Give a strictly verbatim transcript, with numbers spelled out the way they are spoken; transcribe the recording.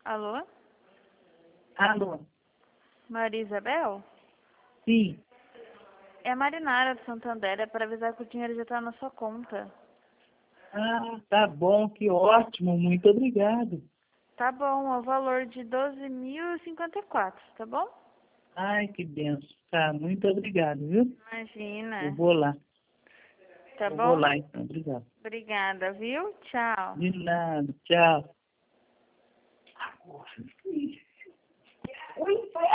Alô? Alô? Maria Isabel? Sim. É a Marinara do Santander, é para avisar que o dinheiro já está na sua conta. Ah, tá bom, que ótimo, muito obrigado. Tá bom, é o valor de doze mil e cinquenta e quatro, tá bom? Ai, que benção. Tá, muito obrigado, viu? Eu Imagina. vou lá. Tá Eu vou bom? lá, então. Obrigado. Obrigada, viu? Tchau. De nada. Tchau.